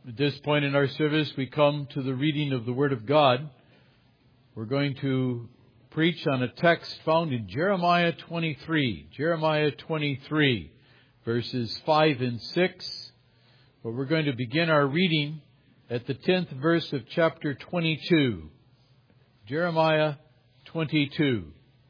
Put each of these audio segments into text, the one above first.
At this point in our service, we come to the reading of the Word of God. We're going to preach on a text found in Jeremiah 23. Jeremiah 23, verses 5 and 6. But we're going to begin our reading at the 10th verse of chapter 22. Jeremiah 22.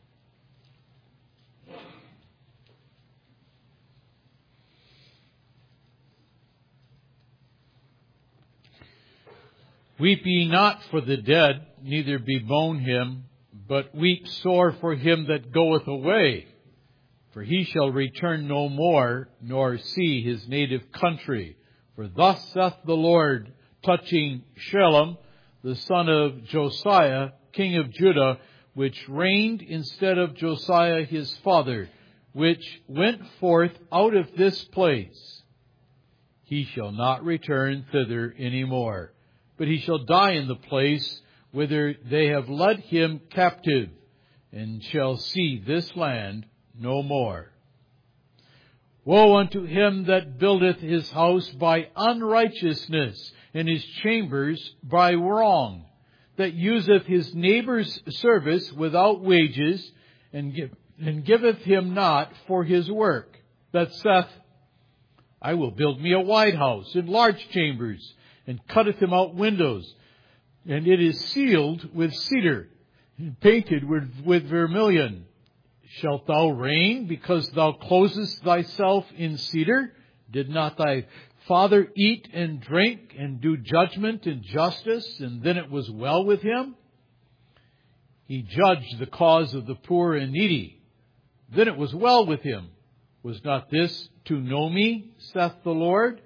Weep ye not for the dead, neither bemoan him, but weep sore for him that goeth away. For he shall return no more, nor see his native country. For thus saith the Lord, touching Shallum, the son of Josiah, king of Judah, which reigned instead of Josiah his father, which went forth out of this place. He shall not return thither any more, but he shall die in the place whither they have led him captive, and shall see this land no more. Woe unto him that buildeth his house by unrighteousness, and his chambers by wrong, that useth his neighbour's service without wages, and giveth him not for his work, that saith, I will build me a wide house and large chambers, and cutteth him out windows, and it is sealed with cedar, and painted with vermilion. Shalt thou reign, because thou closest thyself in cedar? Did not thy father eat and drink, and do judgment and justice, and then it was well with him? He judged the cause of the poor and needy. Then it was well with him. Was not this to know me, saith the Lord?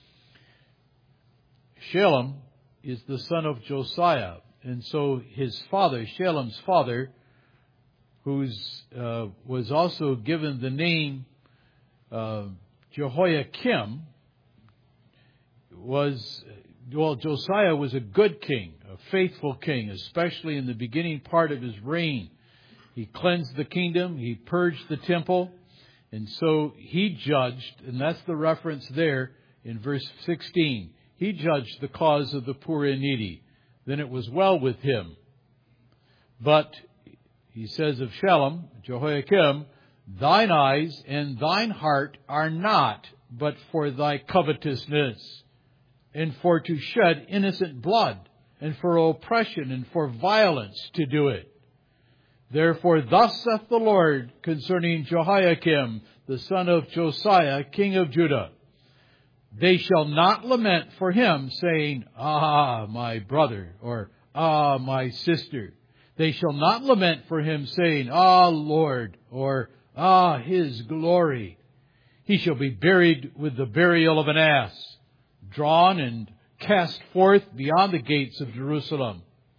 Shallum is the son of Josiah, and so his father, Shallum's father, was also given the name Jehoiakim, Josiah was a good king, a faithful king, especially in the beginning part of his reign. He cleansed the kingdom, he purged the temple, and so he judged, and that's the reference there in verse 16. He judged the cause of the poor and needy. Then it was well with him. But he says of Shallum, Jehoiakim, thine eyes and thine heart are not, but for thy covetousness, and for to shed innocent blood, and for oppression, and for violence to do it. Therefore thus saith the Lord concerning Jehoiakim, the son of Josiah, king of Judah, they shall not lament for him, saying, Ah, my brother, or Ah, my sister. They shall not lament for him, saying, Ah, Lord, or Ah, his glory. He shall be buried with the burial of an ass, drawn and cast forth beyond the gates of Jerusalem.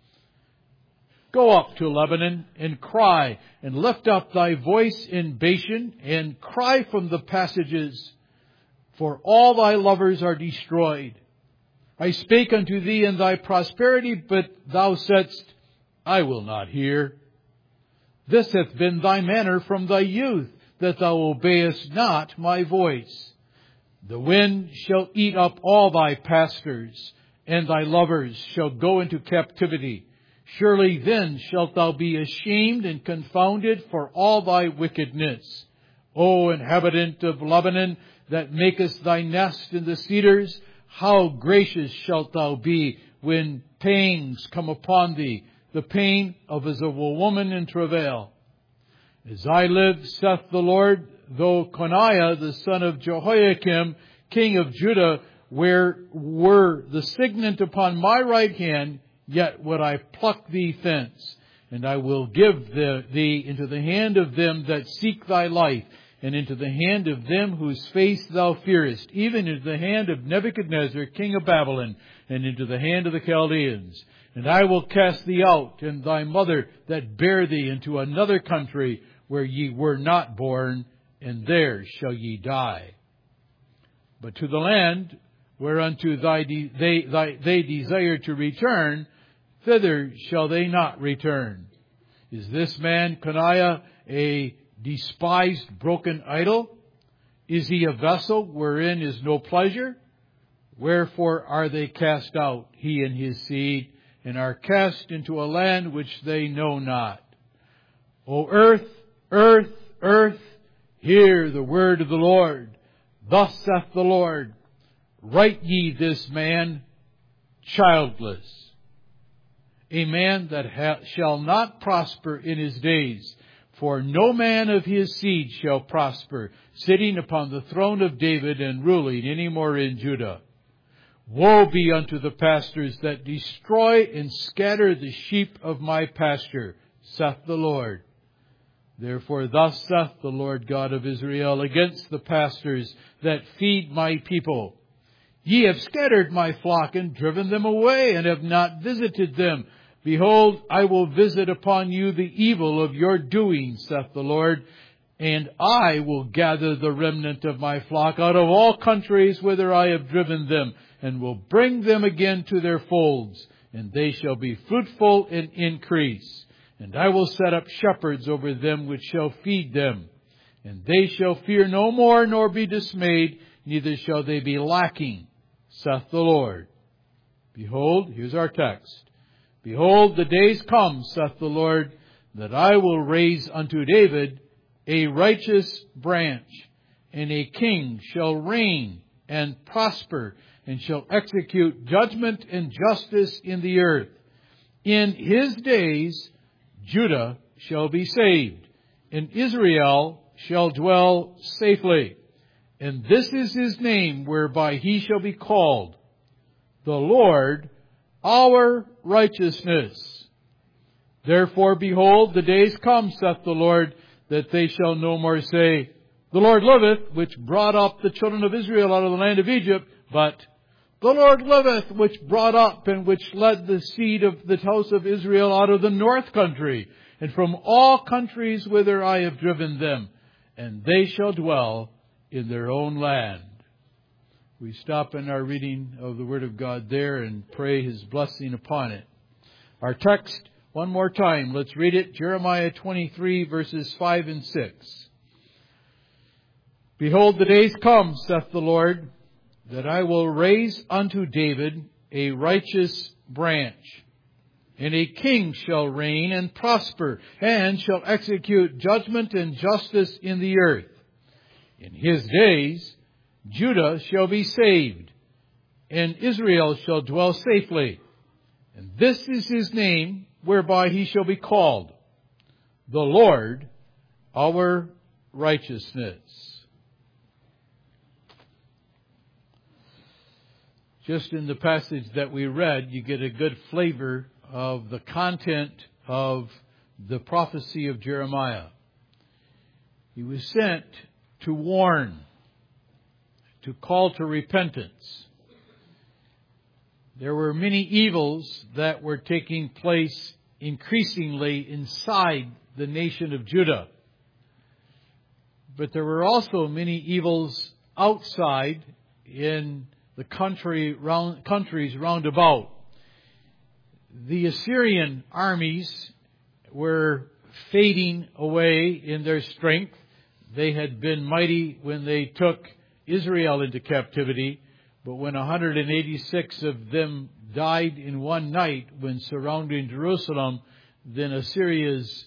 Go up to Lebanon and cry, and lift up thy voice in Bashan, and cry from the passages, for all thy lovers are destroyed. I spake unto thee in thy prosperity, but thou saidst, I will not hear. This hath been thy manner from thy youth, that thou obeyest not my voice. The wind shall eat up all thy pastors, and thy lovers shall go into captivity. Surely then shalt thou be ashamed and confounded for all thy wickedness. O inhabitant of Lebanon, that makest thy nest in the cedars, how gracious shalt thou be when pangs come upon thee, the pain of as of a woman in travail. As I live, saith the Lord, though Coniah, the son of Jehoiakim, king of Judah, were the signet upon my right hand, yet would I pluck thee thence, and I will give thee into the hand of them that seek thy life, and into the hand of them whose face thou fearest, even into the hand of Nebuchadnezzar, king of Babylon, and into the hand of the Chaldeans. And I will cast thee out, and thy mother that bare thee, into another country where ye were not born, and there shall ye die. But to the land whereunto they desire to return, thither shall they not return. Is this man Coniah a despised broken idol? Is he a vessel wherein is no pleasure? Wherefore are they cast out, he and his seed, and are cast into a land which they know not. O earth, earth, earth, hear the word of the Lord. Thus saith the Lord, write ye this man childless, a man that shall not prosper in his days. For no man of his seed shall prosper, sitting upon the throne of David and ruling any more in Judah. Woe be unto the pastors that destroy and scatter the sheep of my pasture, saith the Lord. Therefore thus saith the Lord God of Israel against the pastors that feed my people. Ye have scattered my flock and driven them away, and have not visited them. Behold, I will visit upon you the evil of your doing, saith the Lord, and I will gather the remnant of my flock out of all countries whither I have driven them, and will bring them again to their folds, and they shall be fruitful and increase. And I will set up shepherds over them which shall feed them. And they shall fear no more, nor be dismayed, neither shall they be lacking, saith the Lord. Behold, here's our text. Behold, the days come, saith the Lord, that I will raise unto David a righteous branch, and a king shall reign and prosper, and shall execute judgment and justice in the earth. In his days Judah shall be saved, and Israel shall dwell safely. And this is his name whereby he shall be called, the Lord our righteousness. Therefore, behold, the days come, saith the Lord, that they shall no more say, the Lord liveth, which brought up the children of Israel out of the land of Egypt, but the Lord liveth, which brought up and which led the seed of the house of Israel out of the north country, and from all countries whither I have driven them, and they shall dwell in their own land. We stop in our reading of the Word of God there and pray His blessing upon it. Our text, one more time, let's read it. Jeremiah 23, verses 5 and 6. Behold, the days come, saith the Lord, that I will raise unto David a righteous branch, and a king shall reign and prosper, and shall execute judgment and justice in the earth. In his days Judah shall be saved, and Israel shall dwell safely. And this is his name whereby he shall be called, the Lord our righteousness. Just in the passage that we read, you get a good flavor of the content of the prophecy of Jeremiah. He was sent to warn, to call to repentance. There were many evils that were taking place increasingly inside the nation of Judah. But there were also many evils outside in the countries round about. The Assyrian armies were fading away in their strength. They had been mighty when they took Israel into captivity, but when 186 of them died in one night when surrounding Jerusalem, then Assyria's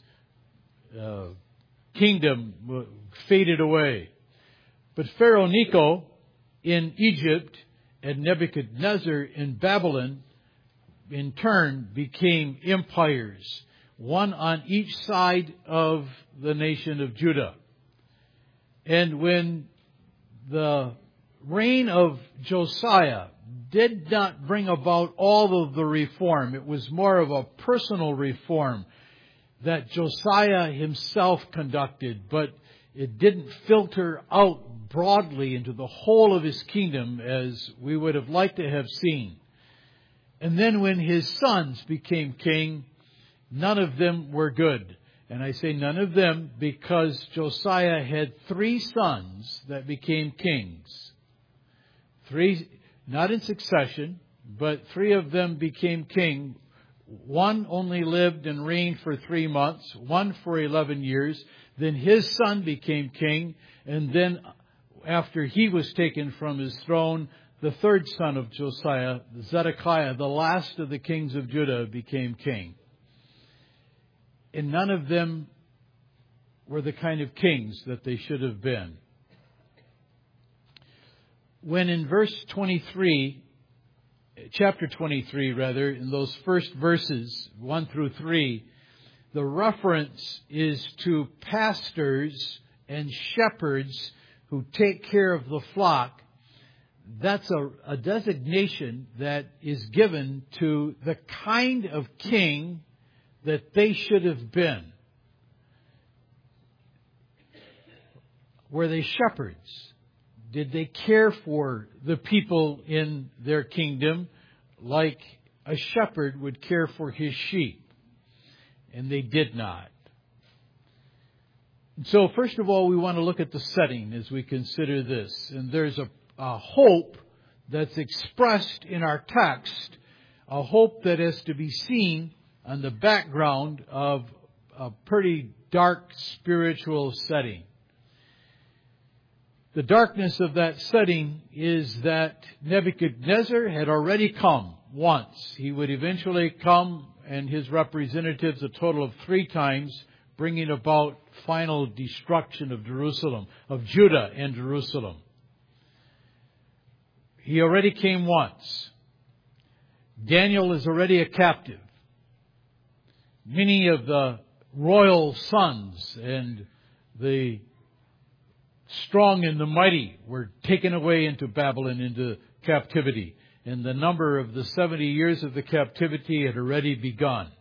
kingdom faded away. But Pharaoh Necho in Egypt and Nebuchadnezzar in Babylon in turn became empires, one on each side of the nation of Judah. And when the reign of Josiah did not bring about all of the reform, it was more of a personal reform that Josiah himself conducted, but it didn't filter out broadly into the whole of his kingdom as we would have liked to have seen. And then when his sons became king, none of them were good. And I say none of them because Josiah had 3 sons that became kings. 3, not in succession, but 3 of them became king. One only lived and reigned for 3 months, one for 11 years. Then his son became king, and then after he was taken from his throne, the third son of Josiah, Zedekiah, the last of the kings of Judah, became king. And none of them were the kind of kings that they should have been. When in chapter 23, in those first verses, 1 through 3, the reference is to pastors and shepherds who take care of the flock. That's a designation that is given to the kind of king that they should have been. Were they shepherds? Did they care for the people in their kingdom like a shepherd would care for his sheep? And they did not. So first of all, we want to look at the setting as we consider this. And there's a hope that's expressed in our text, a hope that is to be seen on the background of a pretty dark spiritual setting. The darkness of that setting is that Nebuchadnezzar had already come once. He would eventually come, and his representatives a total of 3 times, bringing about final destruction of Jerusalem, of Judah and Jerusalem. He already came once. Daniel is already a captive. Many of the royal sons and the strong and the mighty were taken away into Babylon, into captivity. And the number of the 70 years of the captivity had already begun.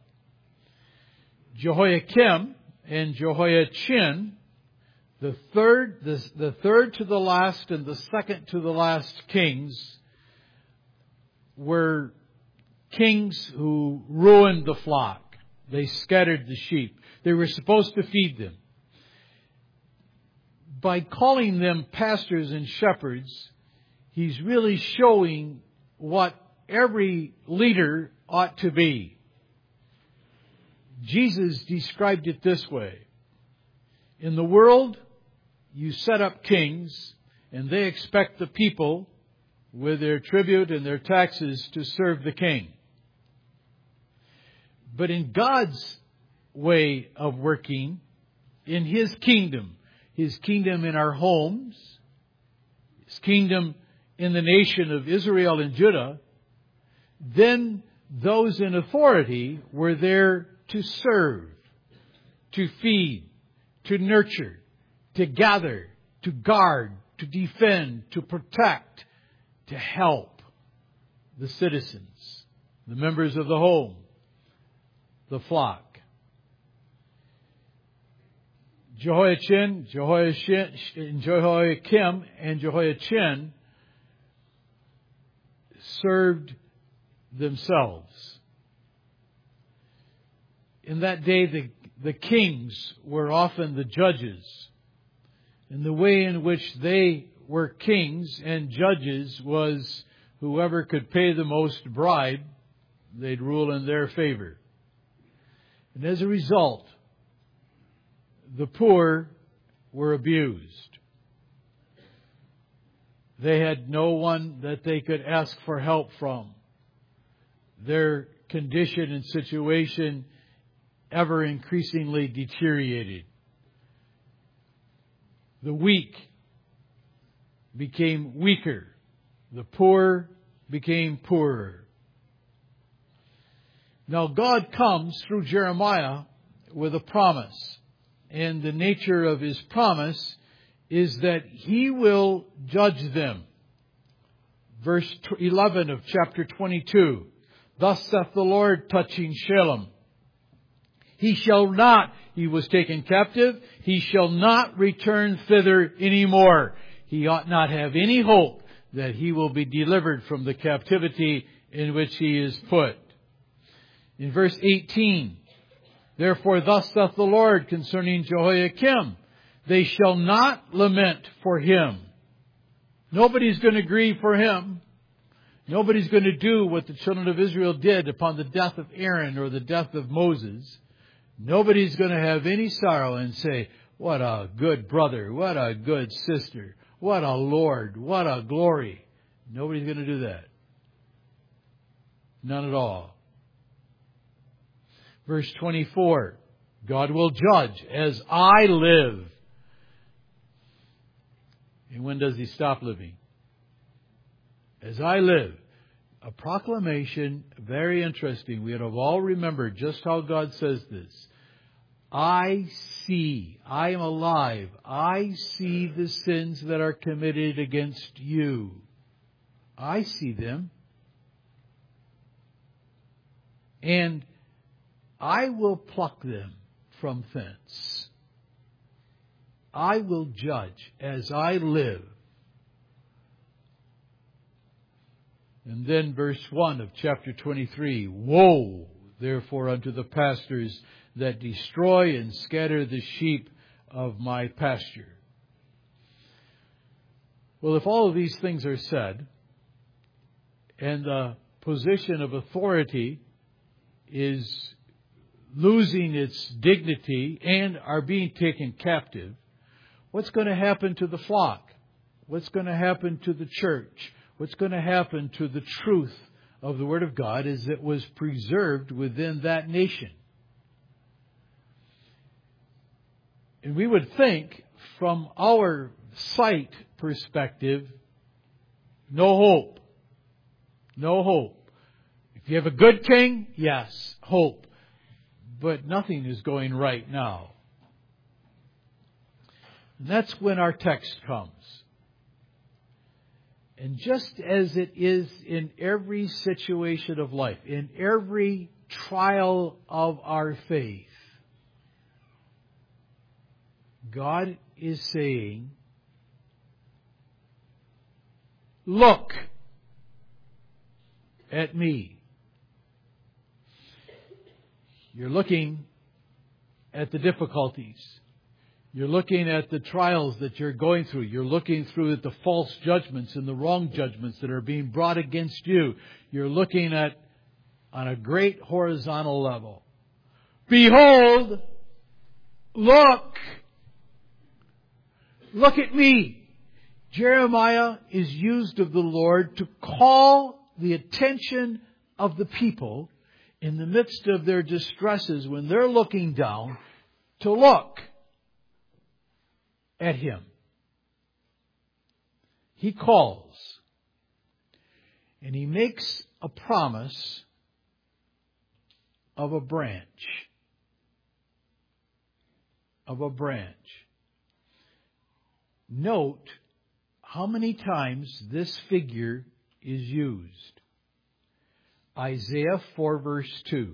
Jehoiakim and Jehoiachin, the third to the last and the second to the last kings, were kings who ruined the flock. They scattered the sheep. They were supposed to feed them. By calling them pastors and shepherds, he's really showing what every leader ought to be. Jesus described it this way. In the world, you set up kings, and they expect the people, with their tribute and their taxes, to serve the king. But in God's way of working, in His kingdom in our homes, His kingdom in the nation of Israel and Judah, then those in authority were there to serve, to feed, to nurture, to gather, to guard, to defend, to protect, to help the citizens, the members of the home, the flock. Jehoiakim, and Jehoiachin served themselves. In that day, the kings were often the judges. And the way in which they were kings and judges was whoever could pay the most bribe, they'd rule in their favor. And as a result, the poor were abused. They had no one that they could ask for help from. Their condition and situation ever increasingly deteriorated. The weak became weaker. The poor became poorer. Now God comes through Jeremiah with a promise. And the nature of His promise is that He will judge them. Verse 11 of chapter 22. Thus saith the Lord touching Shalem. He was taken captive. He shall not return thither any more. He ought not have any hope that he will be delivered from the captivity in which he is put. In verse 18, therefore thus saith the Lord concerning Jehoiakim, they shall not lament for him. Nobody's going to grieve for him. Nobody's going to do what the children of Israel did upon the death of Aaron or the death of Moses. Nobody's going to have any sorrow and say, what a good brother, what a good sister, what a Lord, what a glory. Nobody's going to do that. None at all. Verse 24, God will judge as I live. And when does He stop living? As I live. A proclamation, very interesting. We have all remembered just how God says this. I see, I am alive. I see the sins that are committed against you. I see them. And I will pluck them from thence. I will judge as I live. And then verse 1 of chapter 23. Woe, therefore, unto the pastors that destroy and scatter the sheep of my pasture. Well, if all of these things are said, and the position of authority is losing its dignity and are being taken captive, what's going to happen to the flock? What's going to happen to the church? What's going to happen to the truth of the Word of God as it was preserved within that nation? And we would think, from our sight perspective, no hope. No hope. If you have a good king, yes, hope. But nothing is going right now. And that's when our text comes. And just as it is in every situation of life, in every trial of our faith, God is saying, look at me. You're looking at the difficulties. You're looking at the trials that you're going through. You're looking through at the false judgments and the wrong judgments that are being brought against you. You're looking at on a great horizontal level. Behold, look at me. Jeremiah is used of the Lord to call the attention of the people in the midst of their distresses when they're looking down to look at Him. He calls and He makes a promise of a branch. Of a branch. Note how many times this figure is used. Isaiah 4 verse 2.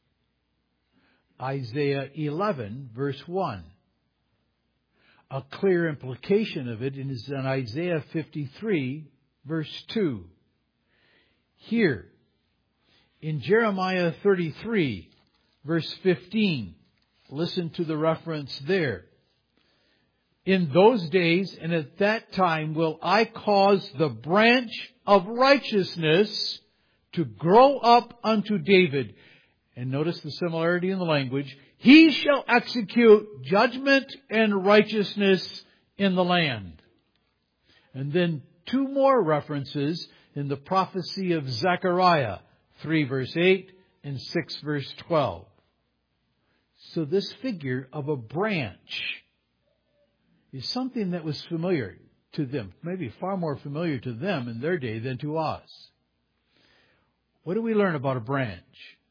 Isaiah 11 verse 1. A clear implication of it is in Isaiah 53 verse 2. Here, in Jeremiah 33 verse 15, listen to the reference there. In those days and at that time will I cause the branch of righteousness to grow up unto David. And notice the similarity in the language. He shall execute judgment and righteousness in the land. And then two more references in the prophecy of Zechariah, 3 verse 8 and 6 verse 12. So this figure of a branch is something that was familiar to them, maybe far more familiar to them in their day than to us. What do we learn about a branch?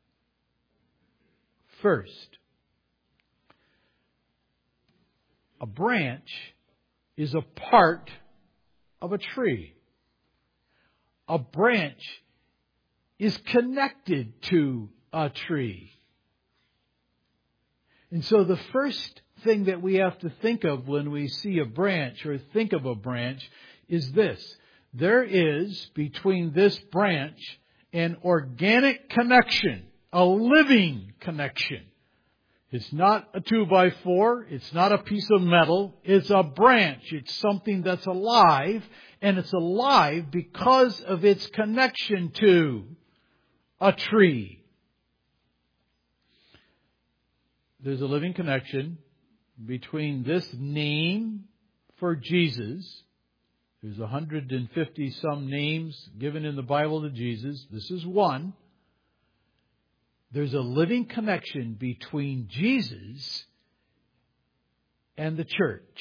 First, a branch is a part of a tree. A branch is connected to a tree. And so the first thing that we have to think of when we see a branch or think of a branch is this. There is between this branch an organic connection, a living connection. It's not a 2x4. It's not a piece of metal. It's a branch. It's something that's alive. And it's alive because of its connection to a tree. There's a living connection between this name for Jesus There's 150 some names given in the Bible to Jesus. This is one. There's a living connection between Jesus and the church.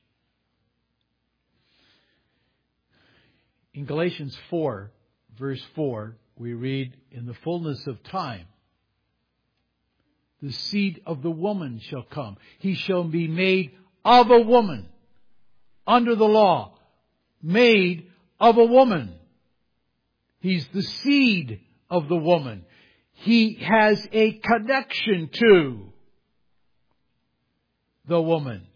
In Galatians 4, verse 4, we read, "In the fullness of time, the seed of the woman shall come. He shall be made of a woman, under the law, made of a woman." He's the seed of the woman. He has a connection to the woman,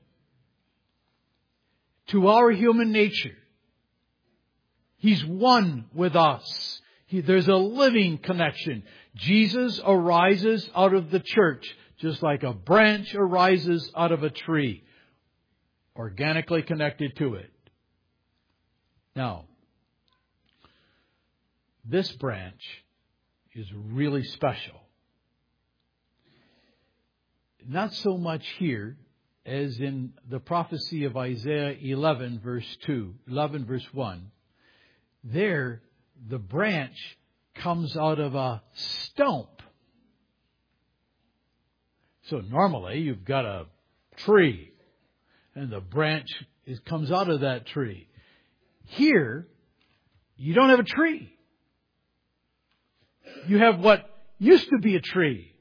to our human nature. He's one with us. There's a living connection. Jesus arises out of the church, just like a branch arises out of a tree, organically connected to it. Now, this branch is really special. Not so much here as in the prophecy of Isaiah 11 verse 1. There, the branch comes out of a stump. So normally you've got a tree and the branch comes out of that tree. Here, you don't have a tree. You have what used to be a tree.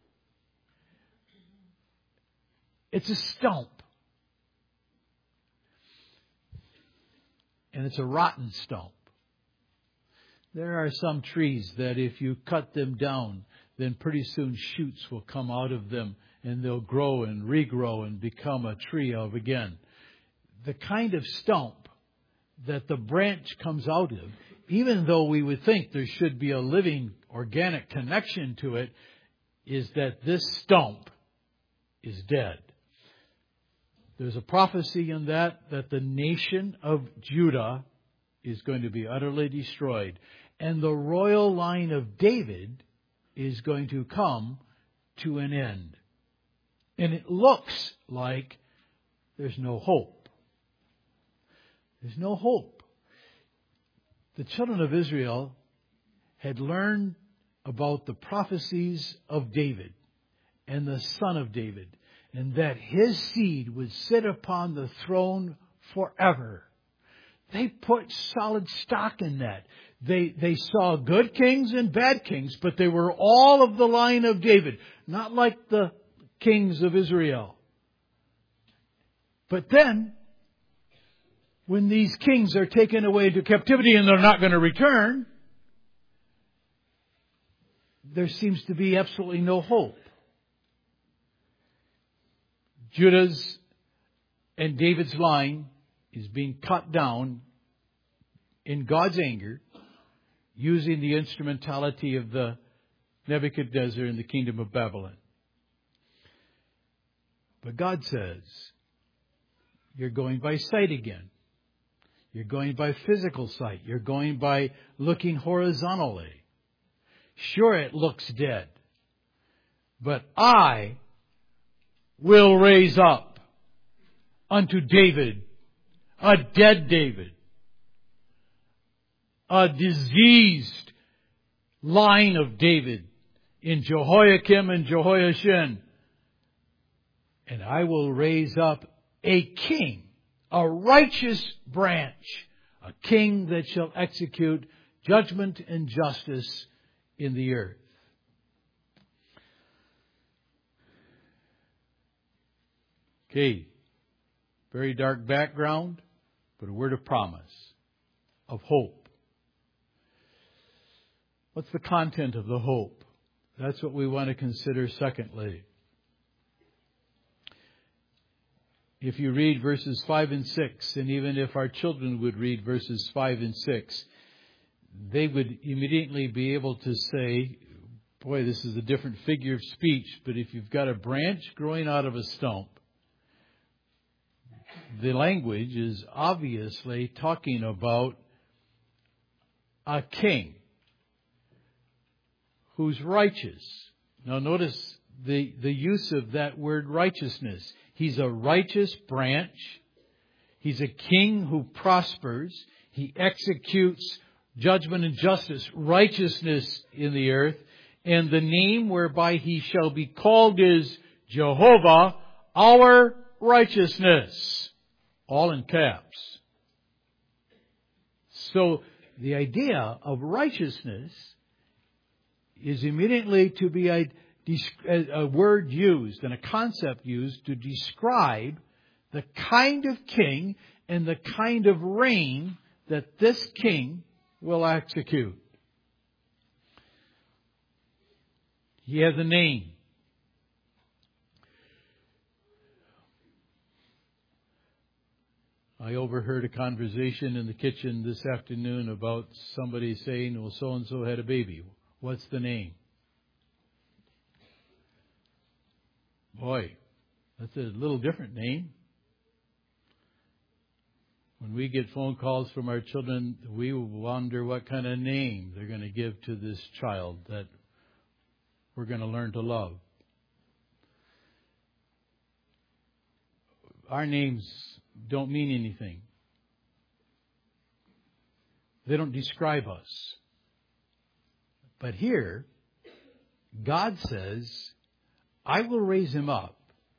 It's a stump. And it's a rotten stump. There are some trees that if you cut them down, then pretty soon shoots will come out of them and they'll grow and regrow and become a tree of again. The kind of stump that the branch comes out of, even though we would think there should be a living organic connection to it, is that this stump is dead. There's a prophecy in that the nation of Judah is going to be utterly destroyed. And the royal line of David is going to come to an end. And it looks like there's no hope. There's no hope. The children of Israel had learned about the prophecies of David and the son of David, and that his seed would sit upon the throne forever. They put solid stock in that. They saw good kings and bad kings, but they were all of the line of David, not like the kings of Israel. But then, when these kings are taken away into captivity and they're not going to return, there seems to be absolutely no hope. Judah's and David's line is being cut down in God's anger using the instrumentality of the Nebuchadnezzar and the kingdom of Babylon. But God says, you're going by sight again. You're going by physical sight. You're going by looking horizontally. Sure, it looks dead. But I will raise up unto David a dead David, a diseased line of David in Jehoiakim and Jehoiachin. And I will raise up a king, a righteous branch, a king that shall execute judgment and justice in the earth. Okay, very dark background, but a word of promise, of hope. What's the content of the hope? That's what we want to consider secondly. If you read verses 5 and 6, and even if our children would read verses 5 and 6, they would immediately be able to say, boy, this is a different figure of speech, but if you've got a branch growing out of a stump, the language is obviously talking about a king who's righteous. Now notice the use of that word righteousness. He's a righteous branch. He's a king who prospers. He executes judgment and justice, righteousness in the earth. And the name whereby He shall be called is Jehovah, our righteousness. All in caps. So the idea of righteousness is immediately to be a word used and a concept used to describe the kind of king and the kind of reign that this king will execute. He has a name. I overheard a conversation in the kitchen this afternoon about somebody saying, well, so-and-so had a baby. What's the name? Boy, that's a little different name. When we get phone calls from our children, we wonder what kind of name they're going to give to this child that we're going to learn to love. Our names don't mean anything. They don't describe us. But here, God says, I will raise him up.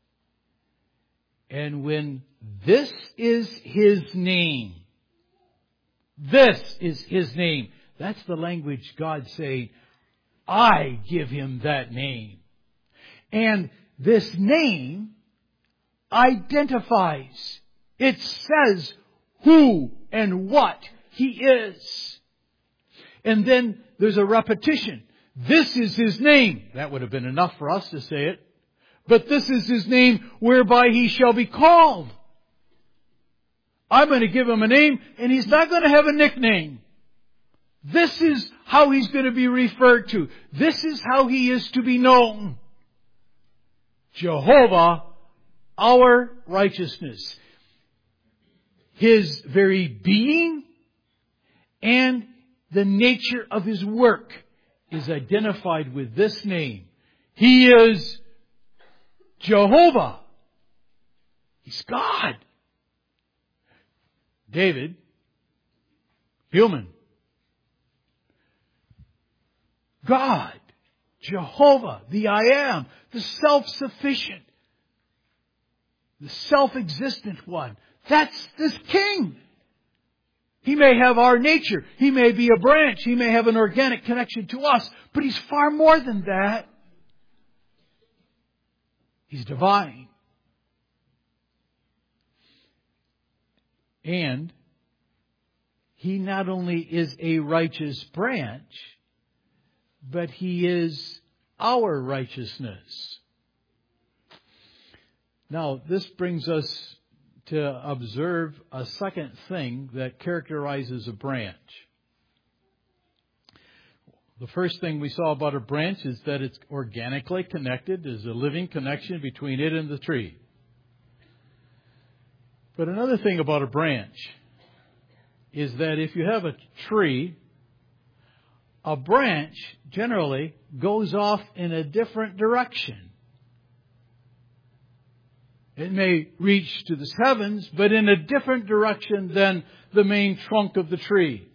And when this is his name, this is his name. That's the language God saying, I give him that name. And this name identifies. It says who and what he is. And then there's a repetition. This is his name. That would have been enough for us to say it. But this is his name whereby he shall be called. I'm going to give him a name, and he's not going to have a nickname. This is how he's going to be referred to. This is how he is to be known. Jehovah, our righteousness. His very being and the nature of his work is identified with this name. He is Jehovah. He's God. David, human. God, Jehovah, the I am, the self-sufficient, the self-existent one. That's this king. He may have our nature. He may be a branch. He may have an organic connection to us. But he's far more than that. He's divine. And he not only is a righteous branch, but he is our righteousness. Now, this brings us to observe a second thing that characterizes a branch. The first thing we saw about a branch is that it's organically connected. There's a living connection between it and the tree. But another thing about a branch is that if you have a tree, a branch generally goes off in a different direction. It may reach to the heavens, but in a different direction than the main trunk of the tree.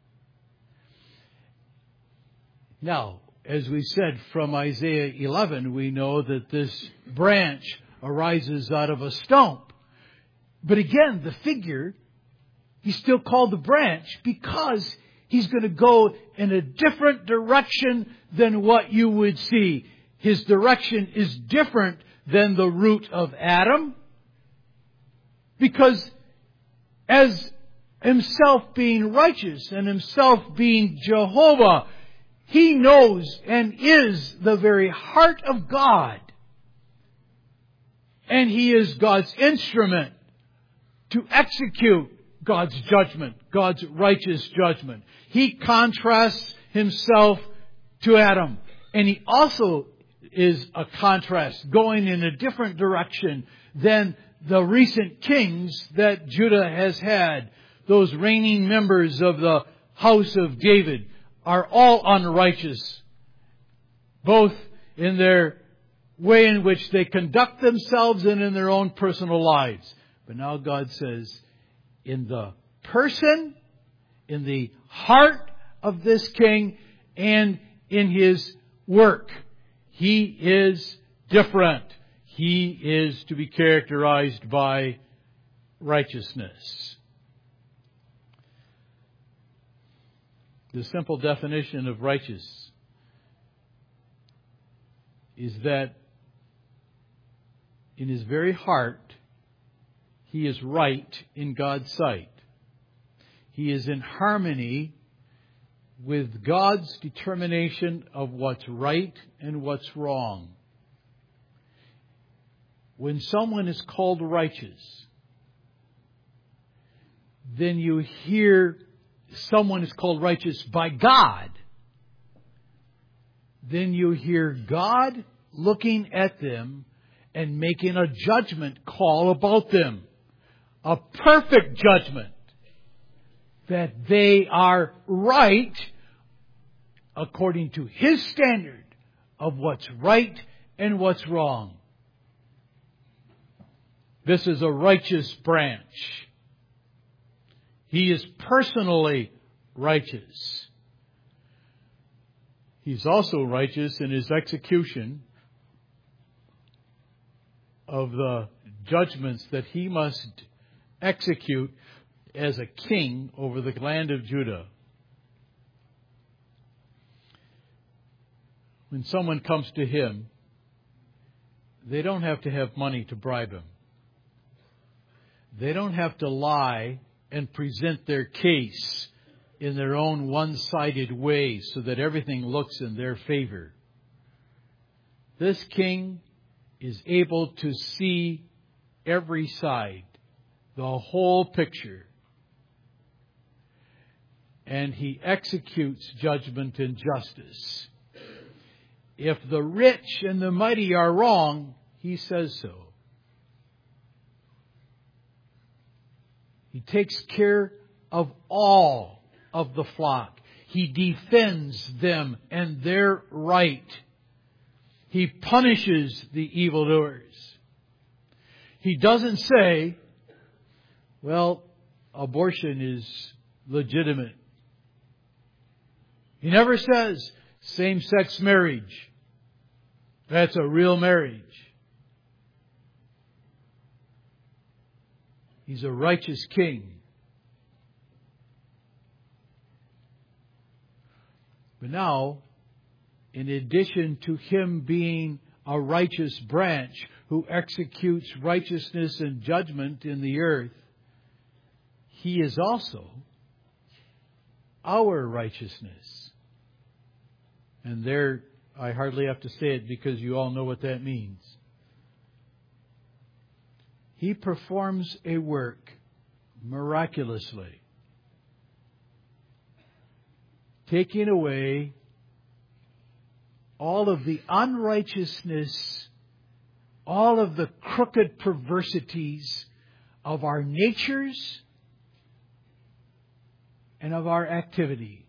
Now, as we said from Isaiah 11, we know that this branch arises out of a stump. But again, the figure, he's still called the branch because he's going to go in a different direction than what you would see. His direction is different than the root of Adam. Because as himself being righteous and himself being Jehovah, he knows and is the very heart of God. And he is God's instrument to execute God's judgment, God's righteous judgment. He contrasts himself to Adam. And he also is a contrast, going in a different direction than the recent kings that Judah has had. Those reigning members of the house of David are all unrighteous, both in their way in which they conduct themselves and in their own personal lives. But now God says, in the person, in the heart of this king, and in his work. He is different. He is to be characterized by righteousness. The simple definition of righteous is that in his very heart, he is right in God's sight. He is in harmony with God's determination of what's right and what's wrong. When someone is called righteous, then you hear someone is called righteous by God. Then you hear God looking at them and making a judgment call about them. A perfect judgment. That they are right according to His standard of what's right and what's wrong. This is a righteous branch. He is personally righteous. He's also righteous in His execution of the judgments that He must execute as a king over the land of Judah. When someone comes to Him, they don't have to have money to bribe Him. They don't have to lie and present their case in their own one-sided way so that everything looks in their favor. This king is able to see every side, the whole picture. And He executes judgment and justice. If the rich and the mighty are wrong, He says so. He takes care of all of the flock. He defends them and their right. He punishes the evildoers. He doesn't say, well, abortion is legitimate. He never says same-sex marriage. That's a real marriage. He's a righteous king. But now, in addition to Him being a righteous branch who executes righteousness and judgment in the earth, He is also our righteousness. And there, I hardly have to say it because you all know what that means. He performs a work miraculously, taking away all of the unrighteousness, all of the crooked perversities of our natures and of our activity.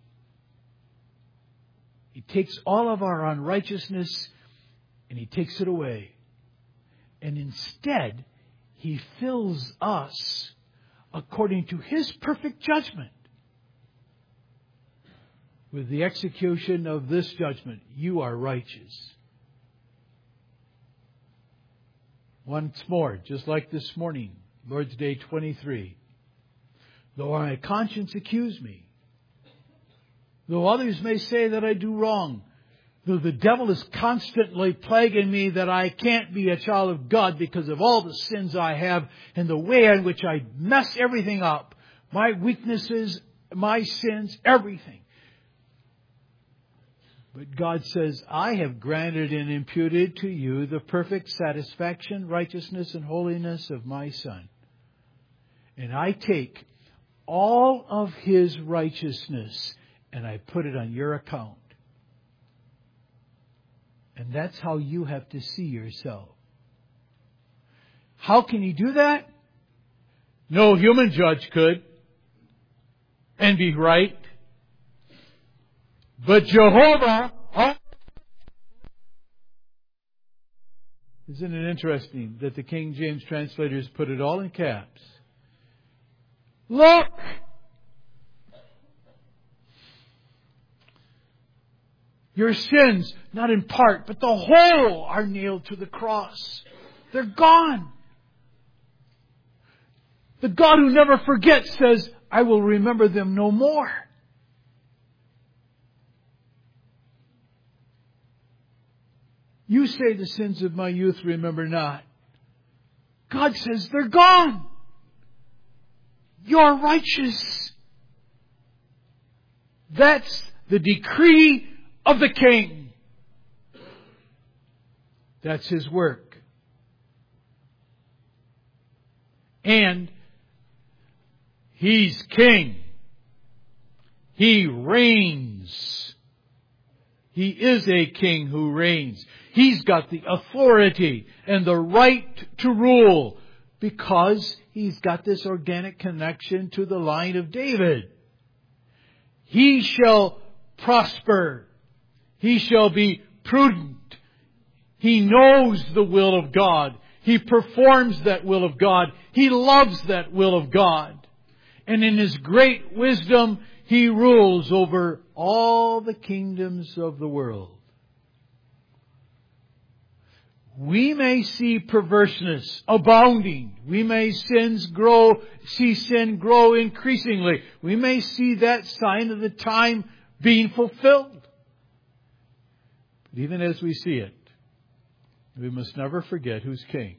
He takes all of our unrighteousness and He takes it away. And instead, He fills us according to His perfect judgment with the execution of this judgment. You are righteous. Once more, just like this morning, Lord's Day 23. Though my conscience accuse me, though others may say that I do wrong, though the devil is constantly plaguing me that I can't be a child of God because of all the sins I have and the way in which I mess everything up, my weaknesses, my sins, everything. But God says, I have granted and imputed to you the perfect satisfaction, righteousness, and holiness of my Son. And I take all of His righteousness and I put it on your account. And that's how you have to see yourself. How can He do that? No human judge could and be right. But Jehovah... Isn't it interesting that the King James translators put it all in caps? Look! Your sins, not in part, but the whole, are nailed to the cross. They're gone. The God who never forgets says, I will remember them no more. You say the sins of my youth remember not. God says they're gone. You're righteous. That's the decree of the King. That's His work. And He's King. He reigns. He is a king who reigns. He's got the authority and the right to rule because He's got this organic connection to the line of David. He shall prosper. He shall be prudent. He knows the will of God. He performs that will of God. He loves that will of God. And in His great wisdom, He rules over all the kingdoms of the world. We may see perverseness abounding. We may see sin grow increasingly. We may see that sign of the time being fulfilled. But even as we see it, we must never forget who's king.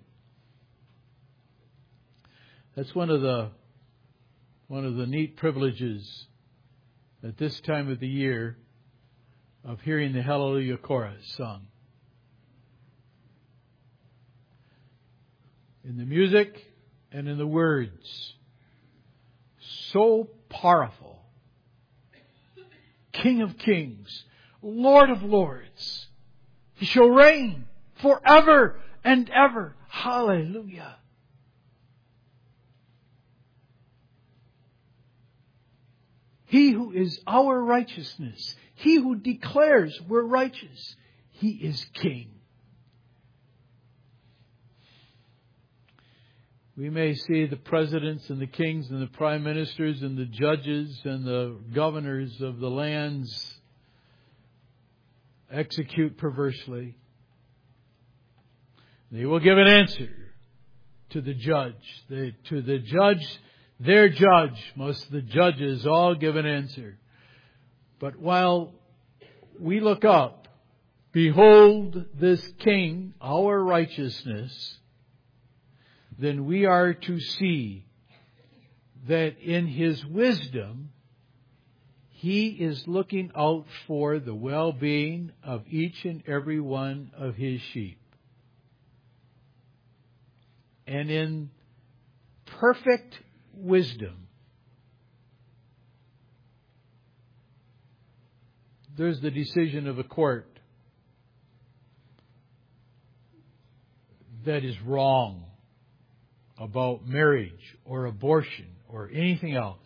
That's one of the neat privileges at this time of the year of hearing the Hallelujah Chorus sung. In the music and in the words. So powerful. King of kings, Lord of lords. He shall reign forever and ever. Hallelujah. He who is our righteousness. He who declares we're righteous. He is King. We may see the presidents and the kings and the prime ministers and the judges and the governors of the lands execute perversely. They will give an answer to the judge. Their judge, must the judges all give an answer. But while we look up, behold this King, our righteousness, then we are to see that in His wisdom, He is looking out for the well-being of each and every one of His sheep. And in perfect wisdom, there's the decision of a court that is wrong about marriage or abortion or anything else.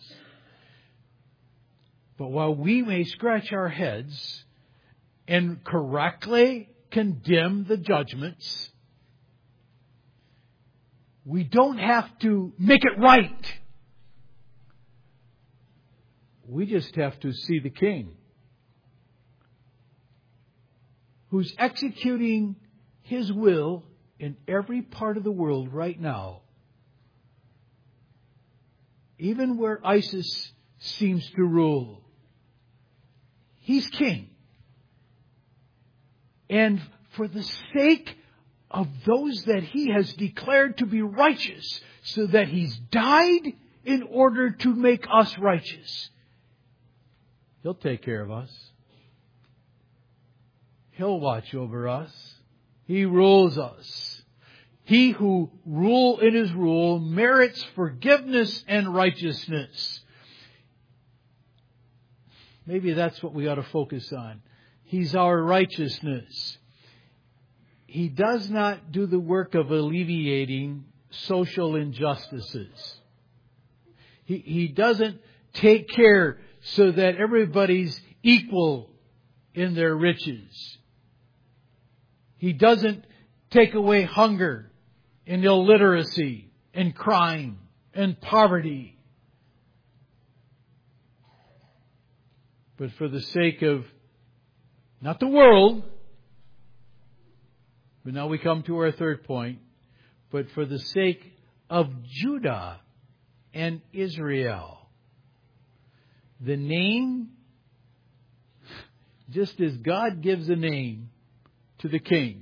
But while we may scratch our heads and correctly condemn the judgments, we don't have to make it right. We just have to see the King who's executing His will in every part of the world right now. Even where ISIS seems to rule. He's King. And for the sake of those that He has declared to be righteous, so that He's died in order to make us righteous, He'll take care of us. He'll watch over us. He rules us. He who in His rule merits forgiveness and righteousness. Maybe that's what we ought to focus on. He's our righteousness. He does not do the work of alleviating social injustices. He doesn't take care so that everybody's equal in their riches. He doesn't take away hunger and illiteracy and crime and poverty. but for the sake of not the world, but now we come to our third point, but for the sake of Judah and Israel. The name, just as God gives a name to the king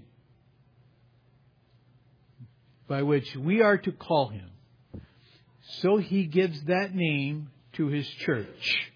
by which we are to call him, so he gives that name to his church.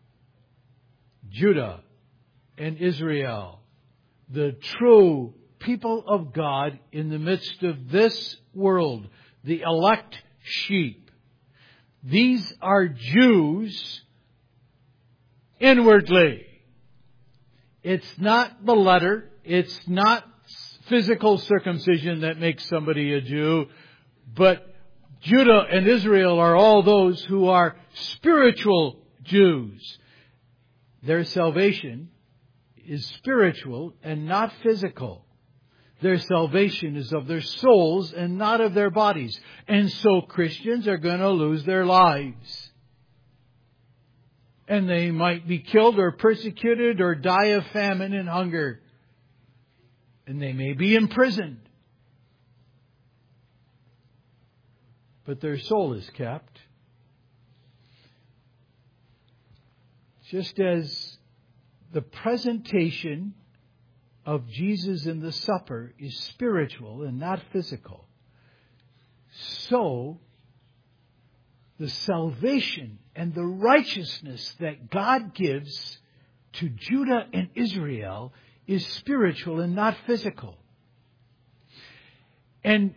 Judah and Israel, the true people of God in the midst of this world, the elect sheep. These are Jews inwardly. It's not the letter. It's not physical circumcision that makes somebody a Jew. But Judah and Israel are all those who are spiritual Jews. Their salvation is spiritual and not physical. Their salvation is of their souls and not of their bodies. And so Christians are going to lose their lives. And they might be killed or persecuted or die of famine and hunger. And they may be imprisoned. But their soul is kept. Just as the presentation of Jesus in the supper is spiritual and not physical, so the salvation and the righteousness that God gives to Judah and Israel is spiritual and not physical. And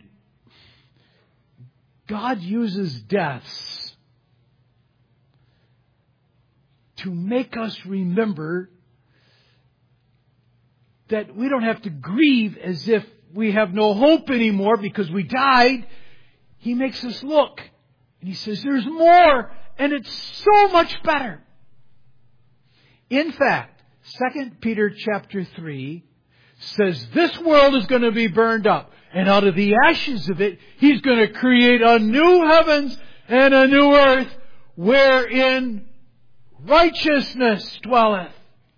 God uses deaths to make us remember that we don't have to grieve as if we have no hope anymore because we died. He makes us look. And He says, there's more. And it's so much better. In fact, 2 Peter chapter 3 says this world is going to be burned up. And out of the ashes of it, He's going to create a new heavens and a new earth wherein righteousness dwelleth.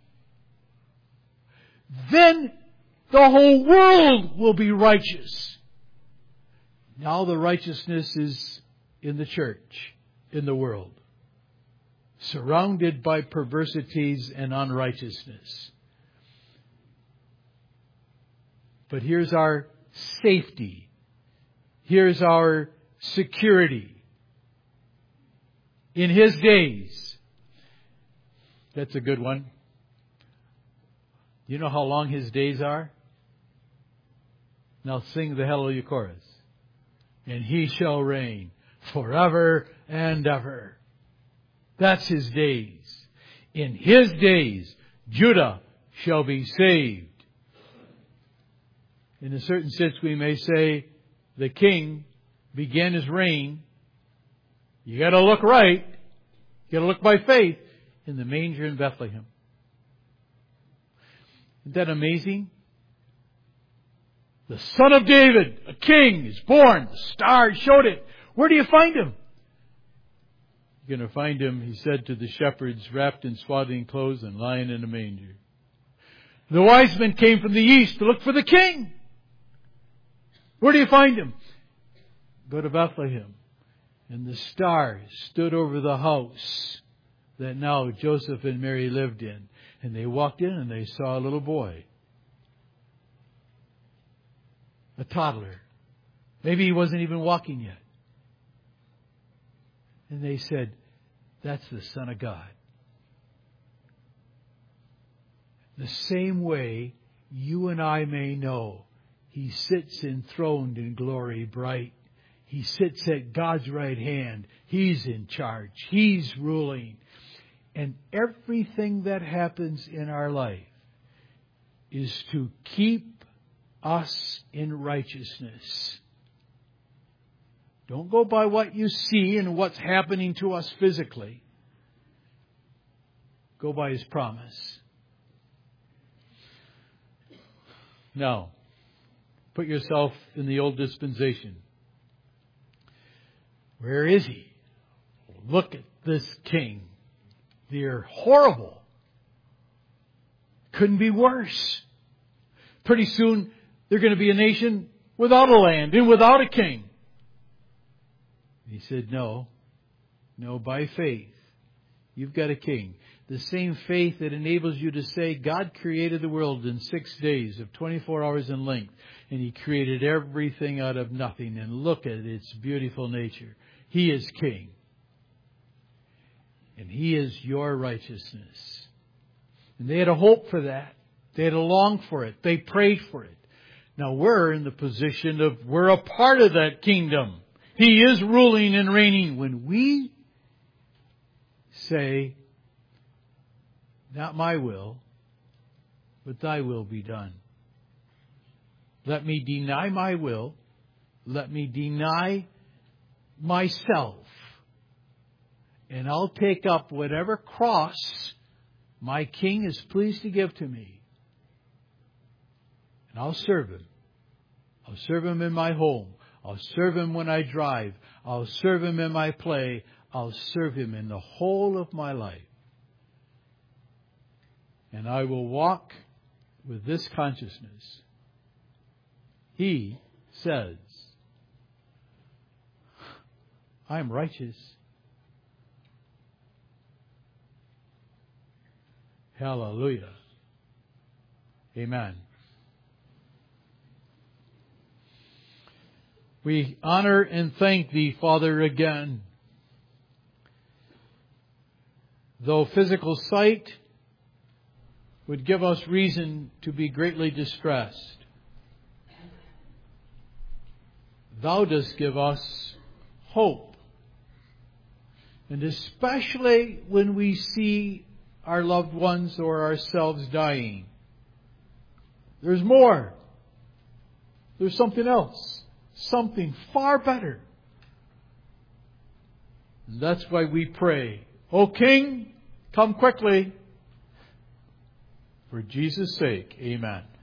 Then the whole world will be righteous. Now the righteousness is in the church, in the world, surrounded by perversities and unrighteousness. But here's our safety. Here's our security. In His days. That's a good one. You know how long His days are? Now sing the Hallelujah chorus. And He shall reign forever and ever. That's His days. In His days, Judah shall be saved. In a certain sense, we may say the king began his reign. You got to look right. You got to look by faith in the manger in Bethlehem. Isn't that amazing? The Son of David, a king, is born. The star showed it. Where do you find Him? You're going to find Him, He said to the shepherds, wrapped in swaddling clothes and lying in a manger. The wise men came from the east to look for the king. Where do you find Him? Go to Bethlehem. And the star stood over the house that now Joseph and Mary lived in. And they walked in and they saw a little boy. A toddler. Maybe he wasn't even walking yet. And they said, that's the Son of God. The same way you and I may know He sits enthroned in glory bright. He sits at God's right hand. He's in charge. He's ruling. And everything that happens in our life is to keep us in righteousness. Don't go by what you see and what's happening to us physically. Go by His promise. Now, put yourself in the old dispensation. Where is He? Look at this king. They're horrible. Couldn't be worse. Pretty soon, they're going to be a nation without a land and without a king. He said, no, by faith, you've got a king. The same faith that enables you to say, God created the world in 6 days of 24 hours in length. And He created everything out of nothing. And look at its beautiful nature. He is king. And He is your righteousness. And they had a hope for that. They had a long for it. They prayed for it. Now we're in the position of, we're a part of that kingdom. He is ruling and reigning. When we say, not my will, but thy will be done. Let me deny my will. Let me deny myself. And I'll take up whatever cross my King is pleased to give to me. And I'll serve Him. I'll serve Him in my home. I'll serve Him when I drive. I'll serve Him in my play. I'll serve Him in the whole of my life. And I will walk with this consciousness. He says, I'm righteous. Hallelujah. Amen. We honor and thank Thee, Father, again. Though physical sight would give us reason to be greatly distressed, Thou dost give us hope. And especially when we see our loved ones or ourselves dying. There's more. There's something else. Something far better. And that's why we pray, O King, come quickly. For Jesus' sake, amen.